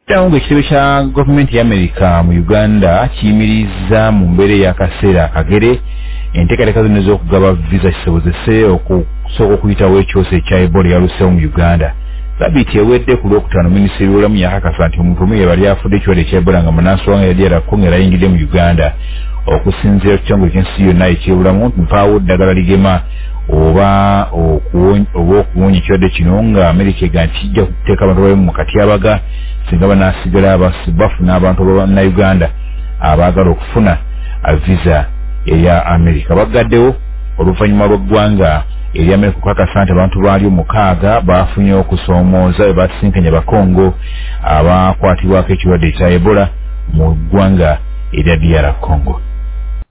Tangu ekitebe kya gavumenti ya America mu Uganda kiyimiriza mu mbeera y'akaseera akagere enteekateeka zino ez'okugaba visa kisobozese okusooka okuyitawo ekyoso ekya Ebola yaluseewo mu Uganda. Sabbiiti ewedde ku Lwokutaano minisitule y'obulamu yakakasa nti omuntu omu yabali afudde ekirwadde ekya Ebola nga munnansi wange yali Congo yayingidde mu Uganda. Okusinziira ekitongole ky'ensi yonna eky'obulamu mpaawo ddagala ligema oba okuwonya ekirwadde kino nga America ega nti kijja kuteeka abantu babe mu katyabaga singa banaasigala bafuna abantu b'Abannayuganda abaagala okufuna visa eya America. Bagaddewo oluvannyuma lw'eggwanga eri America okukakasa nti abantu baali 6 bafunye okusoomooza bwe basisinkanye Abakongo abakwatibwako ekirwadde ekya Ebola mu ggwanga erya DR Congo.